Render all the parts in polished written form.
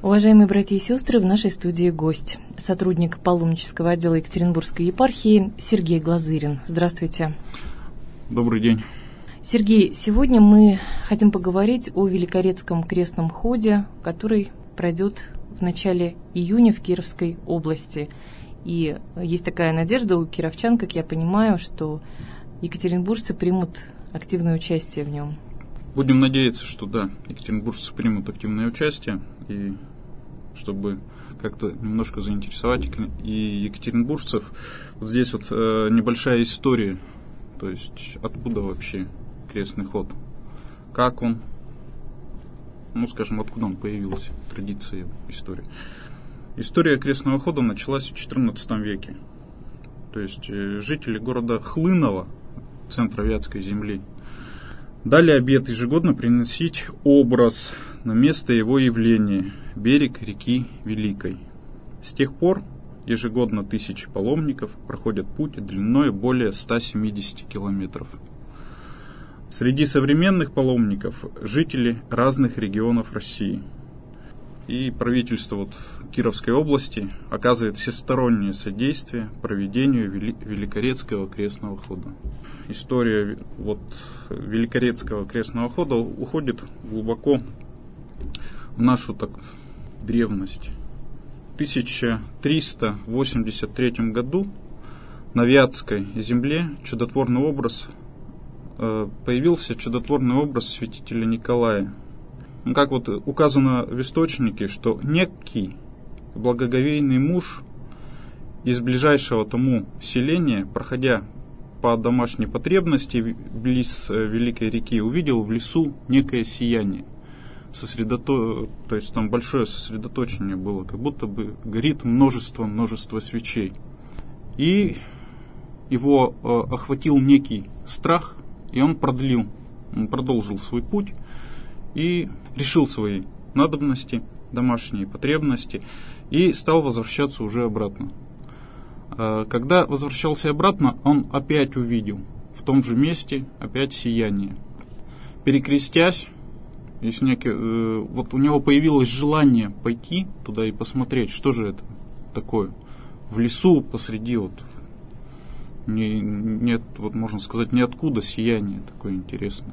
Уважаемые братья и сестры, в нашей студии гость, сотрудник паломнического отдела Екатеринбургской епархии Сергей Глазырин. Здравствуйте. Добрый день. Сергей, сегодня мы хотим поговорить о Великорецком крестном ходе, который пройдет в начале июня в Кировской области. И есть такая надежда у кировчан, как я понимаю, что екатеринбуржцы примут активное участие в нем. Будем надеяться, что да, екатеринбуржцы примут активное участие, и чтобы как-то немножко заинтересовать и екатеринбуржцев. Вот здесь вот небольшая история, то есть откуда вообще крестный ход, как он, откуда он появился, традиция, история. История крестного хода началась в XIV веке. То есть жители города Хлыново, центра Вятской земли, дали обет ежегодно приносить образ на место его явления, берег реки Великой. С тех пор ежегодно тысячи паломников проходят путь длиной более 170 километров. Среди современных паломников жители разных регионов России. И правительство Кировской области оказывает всестороннее содействие проведению Великорецкого крестного хода. История Великорецкого крестного хода уходит глубоко в нашу древность. В 1383 году на Вятской земле появился чудотворный образ святителя Николая. Как указано в источнике, что некий благоговейный муж из ближайшего тому селения, проходя по домашней потребности близ Великой реки, увидел в лесу некое сияние. То есть там большое сосредоточение было, как будто бы горит множество свечей. И его охватил некий страх, и он продолжил свой путь и решил свои надобности, домашние потребности, и стал возвращаться уже обратно. Когда возвращался обратно, он опять увидел в том же месте опять сияние. Перекрестясь, у него появилось желание пойти туда и посмотреть, что же это такое. В лесу посреди нет, можно сказать, ниоткуда сияние такое интересное.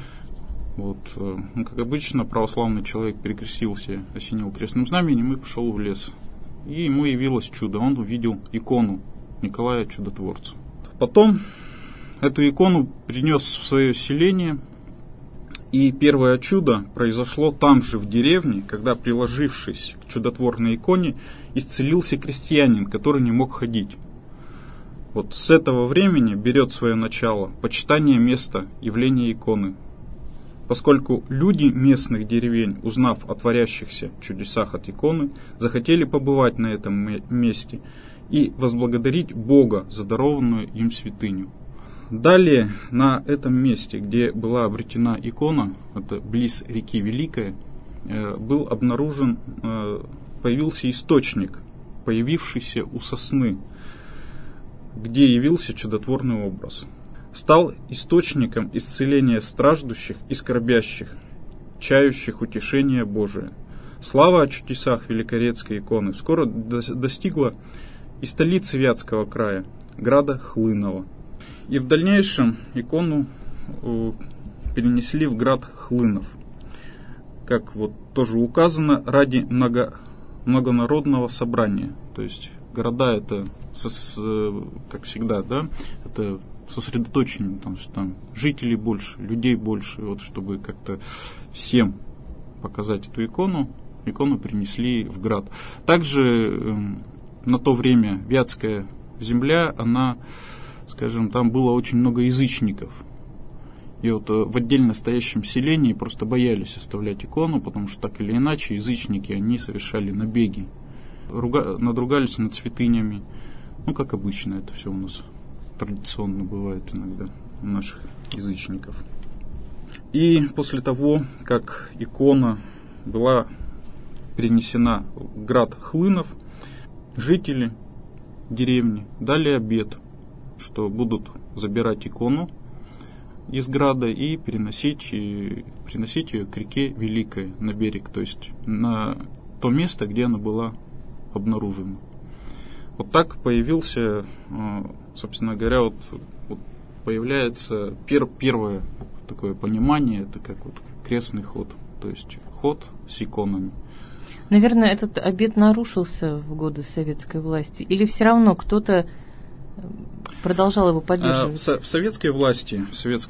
Как обычно, православный человек перекрестился, осенил крестным знаменем и пошел в лес. И ему явилось чудо. Он увидел икону Николая Чудотворца. Потом эту икону принес в свое селение. И первое чудо произошло там же, в деревне, когда, приложившись к чудотворной иконе, исцелился крестьянин, который не мог ходить. С этого времени берет свое начало почитание места явления иконы. Поскольку люди местных деревень, узнав о творящихся чудесах от иконы, захотели побывать на этом месте и возблагодарить Бога за дарованную им святыню. Далее на этом месте, где была обретена икона, это близ реки Великая, появился источник, появившийся у сосны, где явился чудотворный образ. Стал источником исцеления страждущих и скорбящих, чающих утешения Божия. Слава о чудесах Великорецкой иконы скоро достигла и столицы Вятского края, града Хлыново. И в дальнейшем икону перенесли в град Хлынов, как тоже указано, ради многонародного собрания. То есть города это, как всегда, это сосредоточение, там жителей больше, людей больше, чтобы как-то всем показать эту икону принесли в град. Также на то время Вятская земля, там было очень много язычников. И в отдельно стоящем селении просто боялись оставлять икону, потому что так или иначе язычники, они совершали набеги, надругались над святынями. Как обычно это все у нас традиционно бывает иногда у наших язычников. И после того, как икона была перенесена в град Хлынов, жители деревни дали обет, что будут забирать икону из града и переносить ее к реке Великой на берег, то есть на то место, где она была обнаружена. Вот так появился, собственно говоря, вот появляется первое такое понимание, это как вот крестный ход, то есть ход с иконами. Наверное, этот обет нарушился в годы советской власти, или все равно кто-то продолжал его поддерживать? В советской власти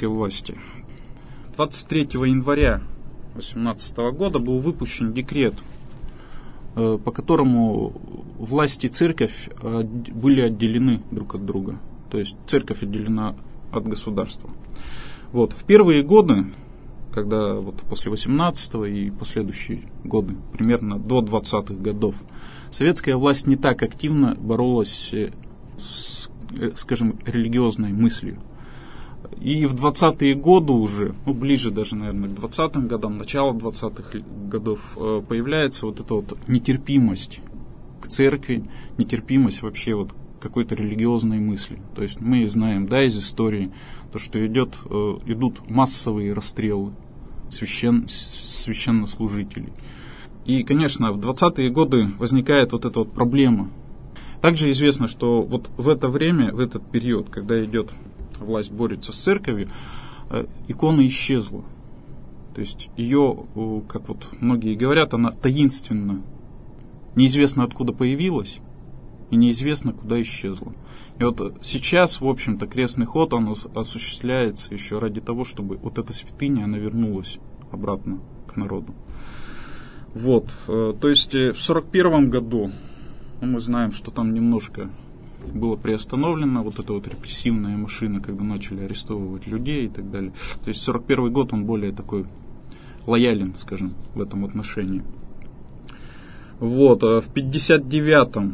23 января 2018 года был выпущен декрет, по которому власть и церковь были отделены друг от друга. То есть церковь отделена от государства. Вот. В первые годы, когда вот после 18-го и последующие годы, примерно до 20-х годов, советская власть не так активно боролась с, скажем, религиозной мыслью. И в 20-е годы уже, ближе даже, наверное, к 20-м годам, начало 20-х годов, появляется вот эта вот нетерпимость к церкви, нетерпимость вообще вот какой-то религиозной мысли. То есть мы знаем, да, из истории, то, что идут массовые расстрелы священнослужителей. И, конечно, в 20-е годы возникает вот эта вот проблема. Также известно, что вот в это время, в этот период, когда идет власть борется с церковью, икона исчезла. То есть ее, как вот многие говорят, она таинственно, неизвестно откуда появилась и неизвестно куда исчезла. И вот сейчас, в общем-то, крестный ход, он осуществляется еще ради того, чтобы вот эта святыня, она вернулась обратно к народу. Вот, то есть в 41 году, мы знаем, что там немножко было приостановлено вот эта вот репрессивная машина, когда начали арестовывать людей и так далее. То есть 41 год, он более такой лоялен, скажем, в этом отношении. Вот, в 1959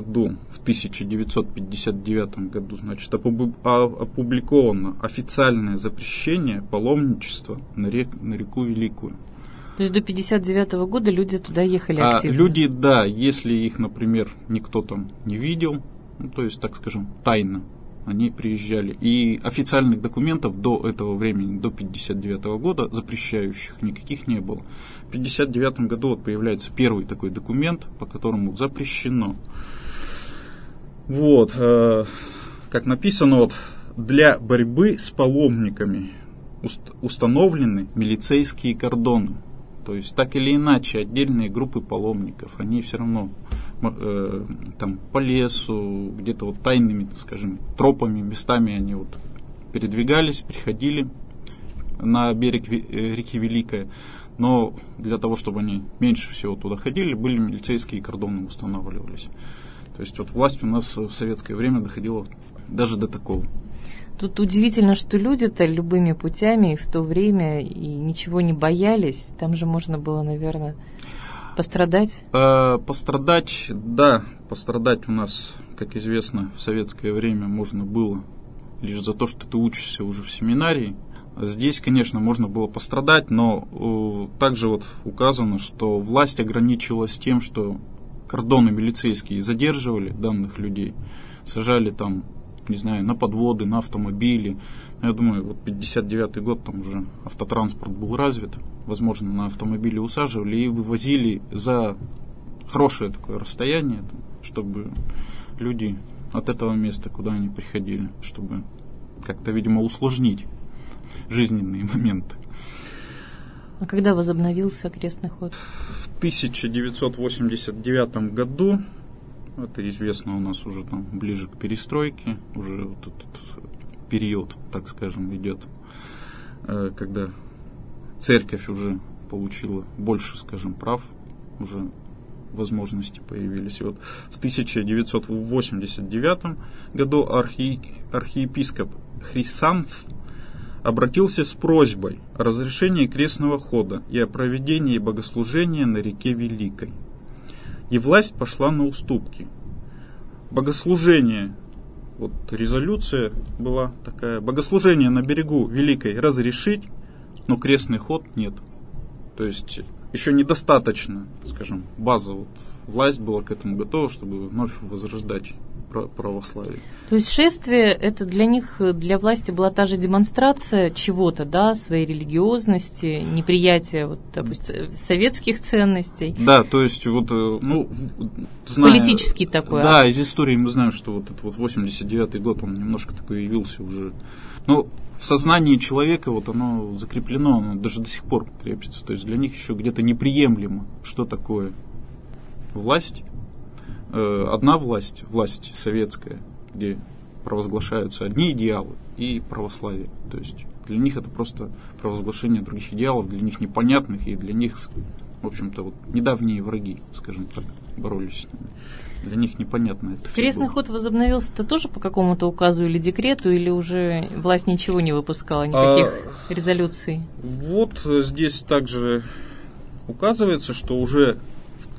году, значит, опубликовано официальное запрещение паломничества на реку Великую. То есть до 1959 года люди туда ехали активно? Люди, да, если их, например, никто там не видел, то есть, так скажем, тайно они приезжали. И официальных документов до этого времени, до 1959 года, запрещающих никаких не было. В 1959 году вот появляется первый такой документ, по которому запрещено. Вот, как написано, вот, для борьбы с паломниками установлены милицейские кордоны. То есть, так или иначе, отдельные группы паломников, они все равно там по лесу, где-то вот тайными, скажем, тропами, местами они вот передвигались, приходили на берег реки Великая. Но для того, чтобы они меньше всего туда ходили, были милицейские кордоны устанавливались. То есть, вот власть у нас в советское время доходила даже до такого. Тут удивительно, что люди-то любыми путями в то время и ничего не боялись. Там же можно было, наверное, пострадать. Пострадать у нас, как известно, в советское время можно было лишь за то, что ты учишься уже в семинарии. Здесь, конечно, можно было пострадать, но также вот указано, что власть ограничивалась тем, что кордоны милицейские задерживали данных людей, сажали там, не знаю, на подводы, на автомобили. Я думаю, вот 59-й год, там уже автотранспорт был развит. Возможно, на автомобили усаживали и вывозили за хорошее такое расстояние, чтобы люди от этого места, куда они приходили, чтобы как-то, видимо, усложнить жизненные моменты. А когда возобновился крестный ход? В 1989 году, это известно у нас уже там ближе к перестройке, уже вот этот период, так скажем, идет, когда церковь уже получила больше, скажем, прав, уже возможности появились. И вот в 1989 году архиепископ Хрисанф обратился с просьбой о разрешении крестного хода и о проведении богослужения на реке Великой. И власть пошла на уступки. Богослужение, вот резолюция была такая, богослужение на берегу Великой разрешить, но крестный ход нет. То есть еще недостаточно, скажем, база. Вот, власть была к этому готова, чтобы вновь возрождать православия. То есть шествие, это для них, для власти была та же демонстрация чего-то, да, своей религиозности, неприятия, вот, допустим, советских ценностей. Да, то есть вот, ну, зная, политический такой. Да, из истории мы знаем, что вот этот вот 89-й год, он немножко такой явился уже, ну, в сознании человека вот оно закреплено, оно даже до сих пор крепится. То есть для них еще где-то неприемлемо, что такое власть. Одна власть, власть советская, где провозглашаются одни идеалы и православие. То есть для них это просто провозглашение других идеалов, для них непонятных, и для них, в общем-то, вот недавние враги, скажем так, боролись с ними. Для них непонятно это. Крестный ход возобновился-то тоже по какому-то указу или декрету, или уже власть ничего не выпускала, никаких резолюций? Вот здесь также указывается, что уже в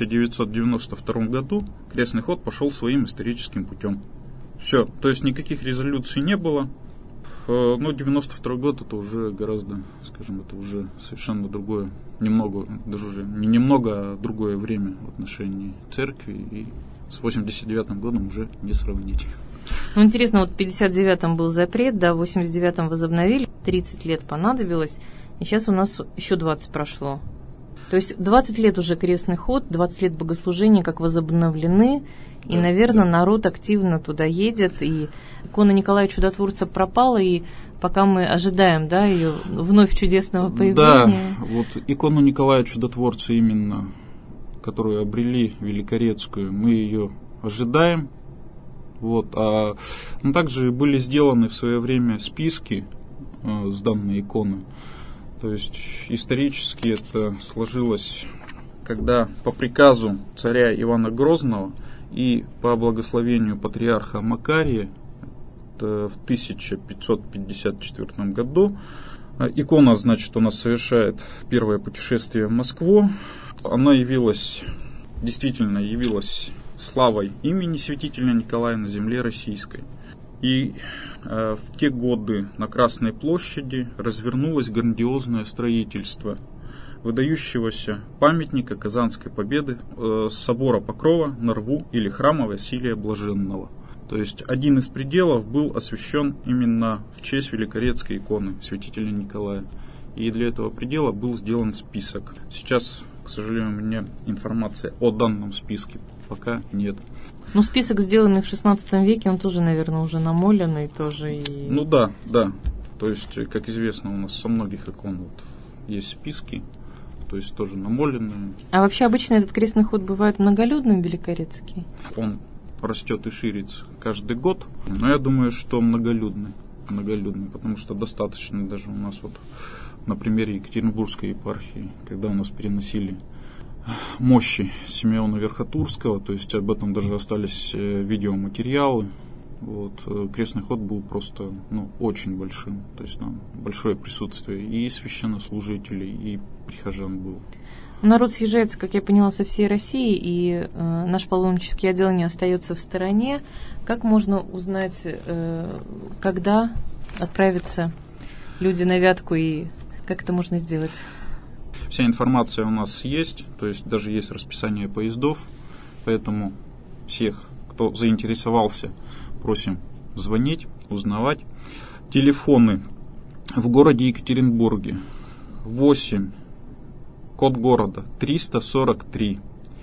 1992 году крестный ход пошел своим историческим путем. Все, то есть никаких резолюций не было. Но 92 год это уже гораздо, скажем, это уже совершенно другое, немного, даже уже не немного, а другое время в отношении церкви, и с 89 годом уже не сравнить. Ну, интересно, вот в 59-м был запрет, да, в 89-м возобновили, 30 лет понадобилось, и сейчас у нас еще 20 прошло. То есть 20 лет уже крестный ход, 20 лет богослужения как возобновлены, и, да, наверное, да, народ активно туда едет, и икона Николая Чудотворца пропала, и пока мы ожидаем, да, ее вновь чудесного появления. Да, вот икону Николая Чудотворца именно, которую обрели Великорецкую, мы ее ожидаем. Вот, но также были сделаны в свое время списки с данной иконы. То есть исторически это сложилось, когда по приказу царя Ивана Грозного и по благословению патриарха Макария в 1554 году икона, значит, у нас совершает первое путешествие в Москву. Она действительно явилась славой имени святителя Николая на земле российской. И в те годы на Красной площади развернулось грандиозное строительство выдающегося памятника Казанской Победы, собора Покрова на Рву или храма Василия Блаженного. То есть один из пределов был освящен именно в честь великорецкой иконы святителя Николая. И для этого предела был сделан список. Сейчас, к сожалению, у меня информации о данном списке пока нет. Ну, список, сделанный в 16 веке, он тоже, наверное, уже намоленный тоже. И... Ну да. То есть, как известно, у нас со многих икон вот есть списки, то есть тоже намоленные. А вообще обычно этот крестный ход бывает многолюдным, великорецкий? Он растет и ширится каждый год, но я думаю, что многолюдный, потому что достаточно даже у нас вот на примере Екатеринбургской епархии, когда у нас переносили мощи Симеона Верхотурского, то есть об этом даже остались видеоматериалы. Вот, крестный ход был просто очень большим, то есть там большое присутствие и священнослужителей, и прихожан было. Народ съезжается, как я поняла, со всей России, и наш паломнический отдел не остается в стороне. Как можно узнать, когда отправятся люди на Вятку, и как это можно сделать? Вся информация у нас есть, то есть даже есть расписание поездов, поэтому всех, кто заинтересовался, просим звонить, узнавать. Телефоны в городе Екатеринбурге 8, код города 343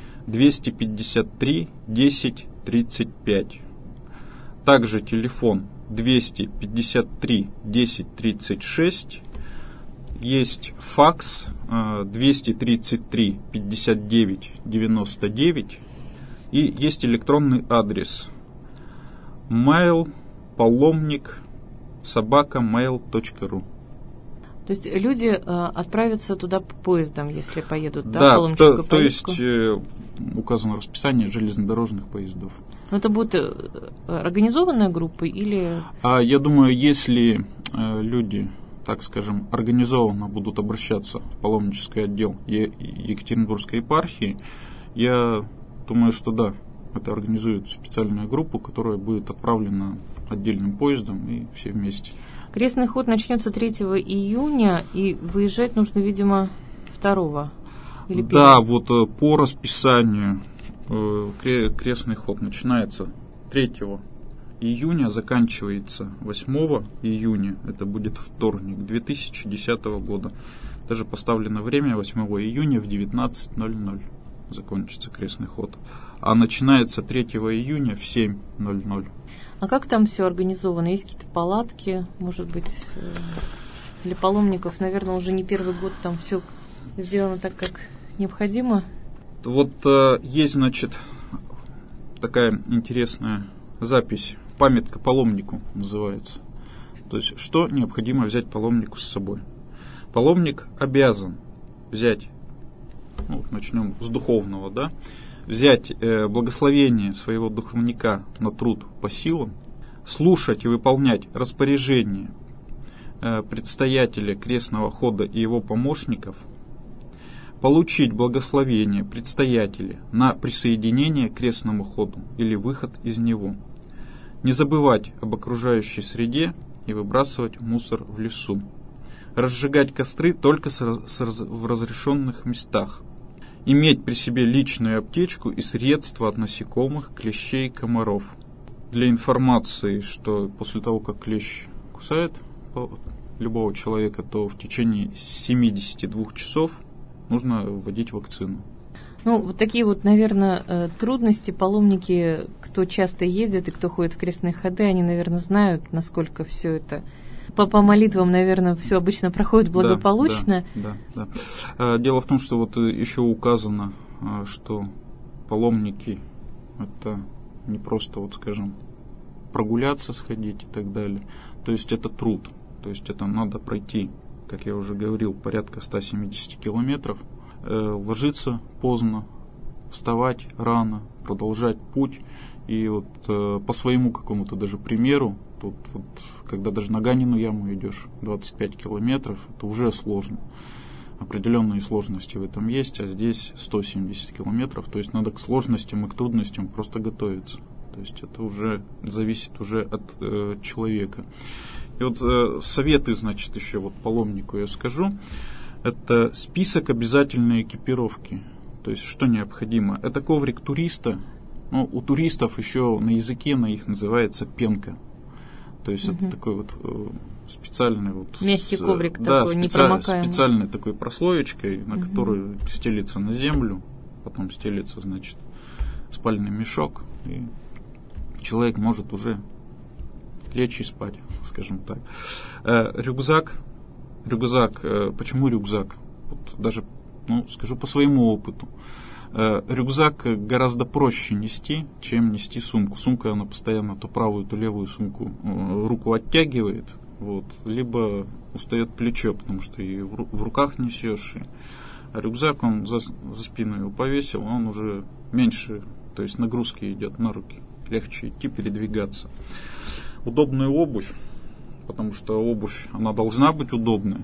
253 10 35. Также телефон 253 10 36. Есть факс 233 59 99. И есть электронный адрес mail@mail.ru. То есть люди отправятся туда поездом, если поедут, да, да, паломническую то есть указано расписание железнодорожных поездов. Но это будет организованная группа или... Я думаю, если люди, так скажем, организованно будут обращаться в паломнический отдел Екатеринбургской епархии, я думаю, что да, это организует специальную группу, которая будет отправлена отдельным поездом, и все вместе. Крестный ход начнется 3 июня, и выезжать нужно, видимо, 2 или 1. Да, вот по расписанию крестный ход начинается 3 июня, заканчивается 8 июня, это будет вторник 2010 года. Даже поставлено время 8 июня в 19:00 закончится крестный ход. А начинается 3 июня в 7:00. А как там все организовано? Есть какие-то палатки, может быть, для паломников? Наверное, уже не первый год там все сделано так, как необходимо. Вот есть, значит, такая интересная запись, памятка паломнику называется. То есть, что необходимо взять паломнику с собой? Паломник обязан взять, начнем с духовного, да, взять благословение своего духовника на труд по силам, слушать и выполнять распоряжения предстоятеля крестного хода и его помощников, получить благословение предстоятеля на присоединение к крестному ходу или выход из него, не забывать об окружающей среде и выбрасывать мусор в лесу, разжигать костры только в разрешенных местах, иметь при себе личную аптечку и средства от насекомых, клещей, комаров. Для информации, что после того, как клещ кусает любого человека, то в течение 72 часов нужно вводить вакцину. Вот такие вот, наверное, трудности паломники, кто часто ездит и кто ходит в крестные ходы, они, наверное, знают, насколько все это. По молитвам, наверное, все обычно проходит благополучно. Да. Дело в том, что вот еще указано, что паломники это не просто, скажем, прогуляться, сходить и так далее. То есть это труд. То есть это надо пройти, как я уже говорил, порядка 170 километров, ложиться поздно, вставать рано, продолжать путь. И по своему какому-то даже примеру, тут когда даже на Ганину яму идешь 25 километров, это уже сложно. Определенные сложности в этом есть, а здесь 170 километров, то есть надо к сложностям и к трудностям просто готовиться. То есть это уже зависит уже от человека. И советы, значит, еще паломнику я скажу. Это список обязательной экипировки. То есть что необходимо? Это коврик туриста. У туристов еще на языке на их называется пенка. То есть это такой специальный мягкий коврик такой, непромокаемый. Специальной такой прослоечкой, на которую стелится на землю, потом стелится, значит, спальный мешок, и человек может уже лечь и спать, скажем так. Рюкзак. Почему рюкзак? Даже, скажу по своему опыту. Рюкзак гораздо проще нести, чем нести сумку. Сумка, она постоянно то правую, то левую сумку руку оттягивает, либо устает плечо, потому что и в руках несешь. А рюкзак, он за спину его повесил, он уже меньше, то есть нагрузки идет на руки. Легче идти, передвигаться. Удобную обувь, потому что обувь, она должна быть удобной.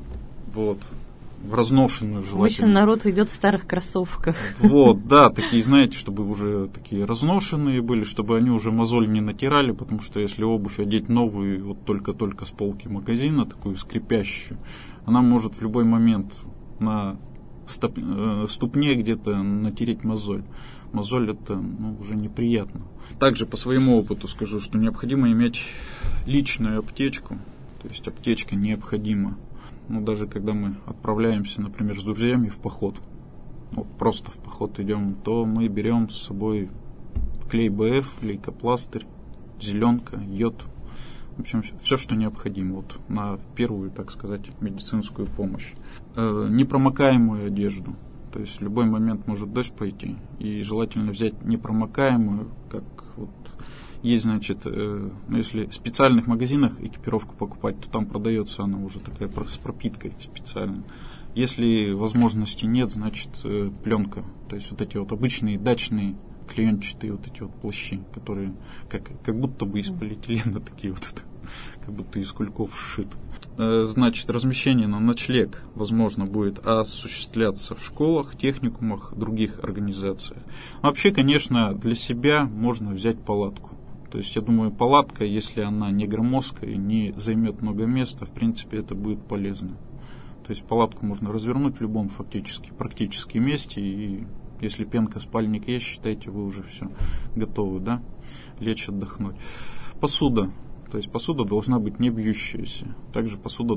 Разношенную желательно. Обычно народ идет в старых кроссовках. Такие, знаете, чтобы уже такие разношенные были, чтобы они уже мозоль не натирали, потому что если обувь одеть новую, только-только с полки магазина, такую скрипящую, она может в любой момент на ступне где-то натереть мозоль. Мозоль это уже неприятно. Также по своему опыту скажу, что необходимо иметь личную аптечку, то есть аптечка необходима. Даже когда мы отправляемся, например, с друзьями в поход, просто в поход идем, то мы берем с собой клей БФ, лейкопластырь, зеленка, йод. В общем, все, что необходимо на первую, так сказать, медицинскую помощь. Непромокаемую одежду. То есть в любой момент может дождь пойти. И желательно взять непромокаемую, как есть, значит, если в специальных магазинах экипировку покупать, то там продается она уже такая с пропиткой специально. Если возможности нет, значит пленка. То есть эти обычные дачные клеенчатые эти плащи, которые как будто бы из полиэтилена такие как будто из кульков сшиты. Значит, размещение на ночлег, возможно, будет осуществляться в школах, техникумах, других организациях. Вообще, конечно, для себя можно взять палатку. То есть, я думаю, палатка, если она не громоздкая и не займет много места, в принципе, это будет полезно. То есть, палатку можно развернуть в любом практически месте и Если пенка, спальник есть, считайте, вы уже все готовы, да, лечь, отдохнуть. Посуда. То есть посуда должна быть не бьющаяся. Также посуда,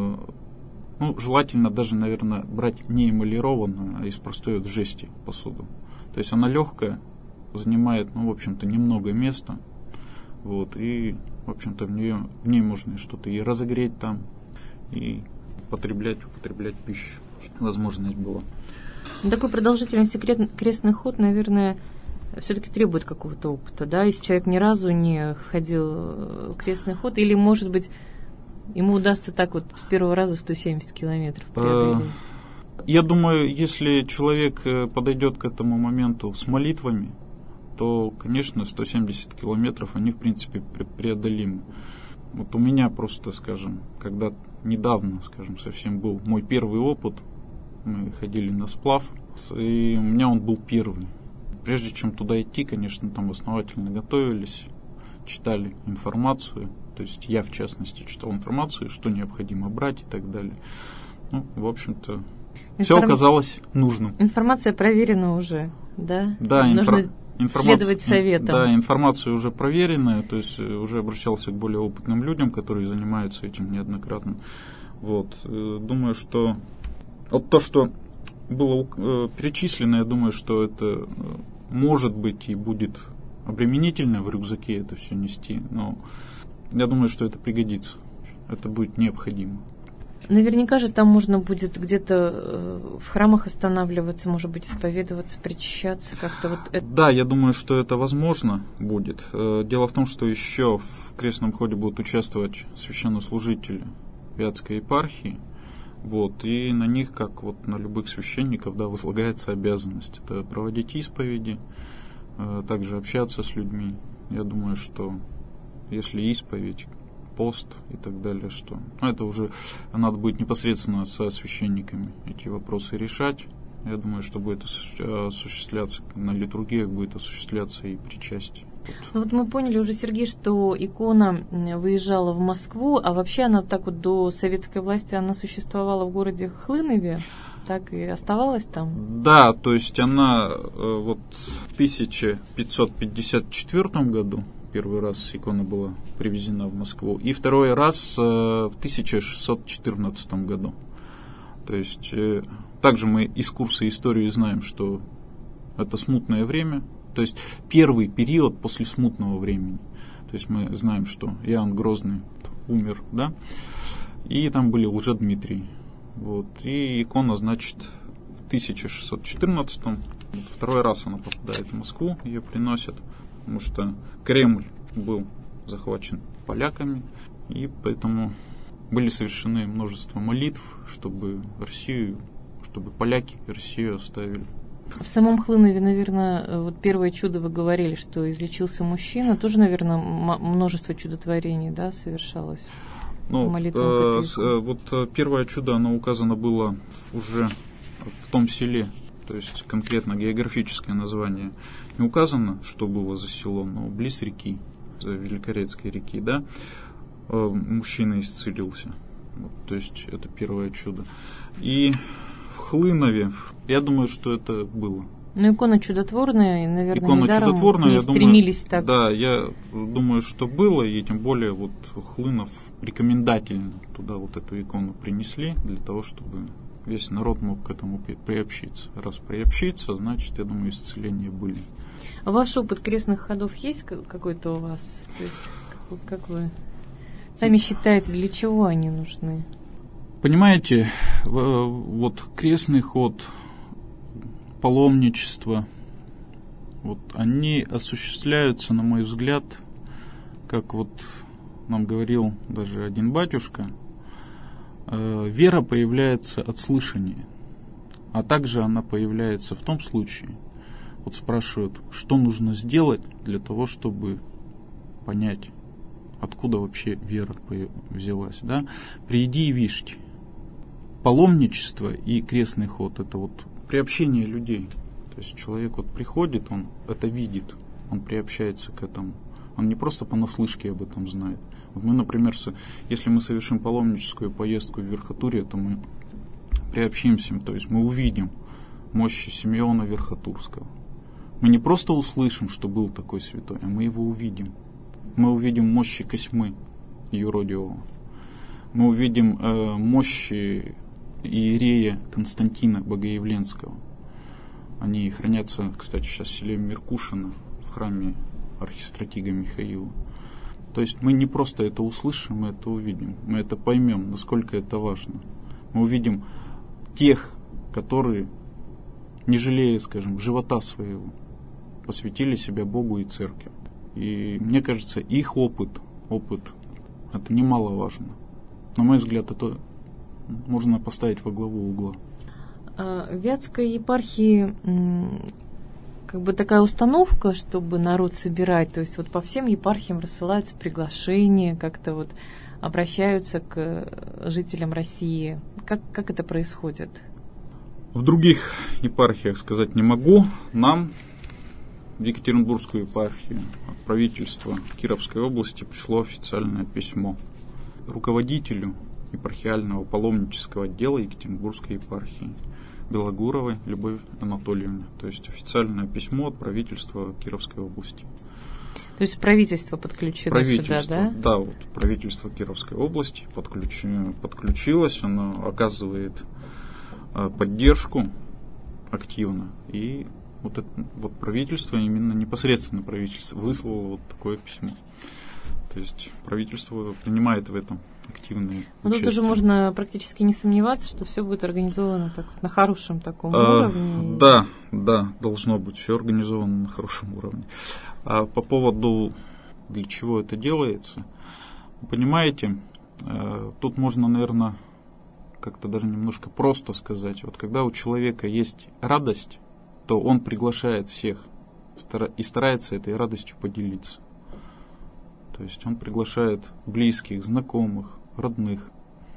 желательно даже, наверное, брать не эмалированную, а из простой вот жести посуду. То есть она легкая, занимает, в общем-то, немного места. Вот, и, в общем-то, в ней можно что-то и разогреть там, и употреблять пищу. Возможность была. Такой продолжительности крестный ход, наверное, все-таки требует какого-то опыта, да? Если человек ни разу не ходил в крестный ход, или, может быть, ему удастся так вот с первого раза 170 километров преодолеть? Я думаю, если человек подойдет к этому моменту с молитвами, то, конечно, 170 километров, они, в принципе, преодолимы. Вот у меня просто, скажем, когда недавно, скажем, совсем был мой первый опыт, мы ходили на сплав, и у меня он был первый. Прежде чем туда идти, конечно, там основательно готовились, читали информацию, то есть я, в частности, читал информацию, что необходимо брать и так далее. В общем-то, все оказалось нужным. Информация проверена уже, да? Да, нужно следовать советам. Да, информация уже проверенная, то есть уже обращался к более опытным людям, которые занимаются этим неоднократно. Вот, думаю, что вот то, что было перечислено, я думаю, что это может быть и будет обременительно в рюкзаке это все нести, но я думаю, что это пригодится, это будет необходимо. Наверняка же там можно будет где-то в храмах останавливаться, может быть, исповедоваться, причащаться как-то вот это. Да, я думаю, что это возможно будет. Дело в том, что еще в крестном ходе будут участвовать священнослужители Вятской епархии, вот, и на них, как вот на любых священников, да, возлагается обязанность. Это проводить исповеди, также общаться с людьми. Я думаю, что если исповедь, пост и так далее, что это уже надо будет непосредственно со священниками эти вопросы решать. Я думаю, что будет осуществляться на литургиях, будет осуществляться и причастие. Вот мы поняли уже, Сергей, что икона выезжала в Москву, а вообще она так вот до советской власти она существовала в городе Хлынове, так и оставалась там? Да, то есть она вот в 1554 году первый раз икона была привезена в Москву, и второй раз в 1614 году. То есть также мы из курса истории знаем, что это смутное время, то есть первый период после смутного времени. То есть мы знаем, что Иоанн Грозный умер, да, и там были Лжедмитрий. Вот, и икона, значит, в 1614-м, второй раз она попадает в Москву, ее приносят, потому что Кремль был захвачен поляками, и поэтому были совершены множество молитв, чтобы поляки Россию оставили. В самом Хлынове, наверное, вот первое чудо вы говорили, что излечился мужчина, тоже, наверное, множество чудотворений, да, совершалось? Вот первое чудо, оно указано было уже в том селе, то есть конкретно географическое название не указано, что было за село, но близ реки, Великорецкой реки, да, мужчина исцелился. Вот, то есть это первое чудо. И в Хлынове, я думаю, что это было. Икона чудотворная, и, наверное, икона недаром чудотворная, не стремились так. Да, я думаю, что было, и тем более вот Хлынов рекомендательно туда вот эту икону принесли, для того, чтобы весь народ мог к этому приобщиться. Раз приобщиться, значит, я думаю, исцеления были. А ваш опыт крестных ходов есть какой-то у вас? То есть, как вы сами считаете, для чего они нужны? Понимаете, вот крестный ход, паломничество, вот они осуществляются, на мой взгляд, как вот нам говорил даже один батюшка, вера появляется от слышания, а также она появляется в том случае, вот спрашивают, что нужно сделать для того, чтобы понять, откуда вообще вера взялась, да? Приди и вишьте. Паломничество и крестный ход – это вот приобщение людей. То есть человек вот приходит, он это видит, он приобщается к этому. Он не просто понаслышке об этом знает. Вот мы, например, если мы совершим паломническую поездку в Верхотурье, то мы приобщимся, то есть мы увидим мощи Симеона Верхотурского. Мы не просто услышим, что был такой святой, а мы его увидим. Мы увидим мощи Косьмы Юродивого. Мы увидим мощи иерея Константина Богоявленского. Они хранятся, кстати, сейчас в селе Меркушино, в храме архистратига Михаила. То есть мы не просто это услышим, мы это увидим. Мы это поймем, насколько это важно. Мы увидим тех, которые, не жалея, скажем, живота своего, посвятили себя Богу и Церкви. И мне кажется, их опыт, это немаловажно. На мой взгляд, это можно поставить во главу угла. В Вятской епархии как бы такая установка, чтобы народ собирать, то есть вот по всем епархиям рассылаются приглашения, как-то вот обращаются к жителям России. Как это происходит? В других епархиях сказать не могу. Нам, в Екатеринбургскую епархию, от правительства Кировской области пришло официальное письмо руководителю епархиального паломнического отдела Екатеринбургской епархии Белогуровой Любовь Анатольевне. То есть официальное письмо от правительства Кировской области. То есть правительство подключено сюда, да? Да, вот правительство Кировской области подключилось, оно оказывает поддержку активно. И вот правительство, именно непосредственно правительство, выслало вот такое письмо. То есть правительство принимает в этом активное участие. Тут уже можно практически не сомневаться, что все будет организовано так, на хорошем таком уровне. Да, должно быть все организовано на хорошем уровне. А по поводу, для чего это делается, понимаете, тут можно, наверное, как-то даже немножко просто сказать. Вот когда у человека есть радость, то он приглашает всех и старается этой радостью поделиться. То есть он приглашает близких, знакомых, родных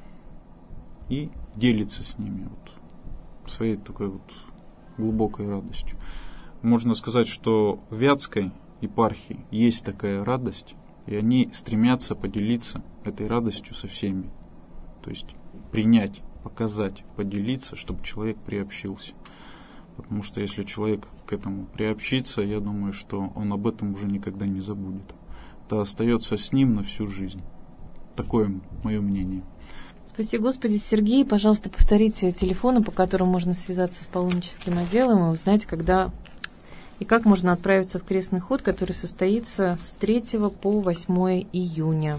и делится с ними своей такой глубокой радостью. Можно сказать, что в Вятской епархии есть такая радость, и они стремятся поделиться этой радостью со всеми. То есть принять, показать, поделиться, чтобы человек приобщился. Потому что если человек к этому приобщится, я думаю, что он об этом уже никогда не забудет. Это остается с ним на всю жизнь. Такое мое мнение. Спасибо, Господи. Сергей, пожалуйста, повторите телефоны, по которым можно связаться с паломническим отделом и узнать, когда и как можно отправиться в крестный ход, который состоится с 3 по 8 июня.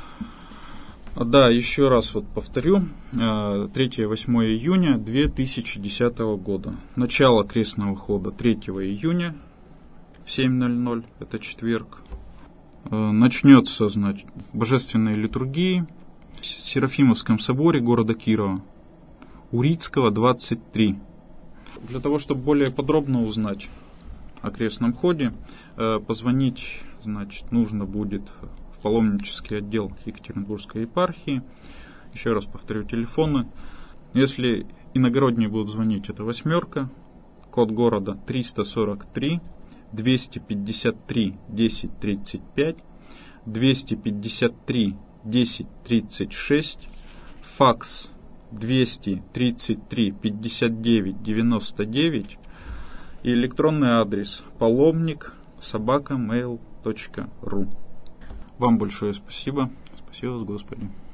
Да, еще раз повторю. 3-8 июня 2010 года. Начало крестного хода 3 июня в 7:00, это четверг. Начнется, божественная литургия в Серафимовском соборе города Кирова, Урицкого, 23. Для того, чтобы более подробно узнать о крестном ходе, позвонить, нужно будет в паломнический отдел Екатеринбургской епархии. Еще раз повторю телефоны. Если иногородние будут звонить, это 8, код города 343, 253 10 35, 253 10 36, факс 233 59 99 и электронный адрес паломник@mail.ru. Вам большое спасибо. Спасибо вас, Господи.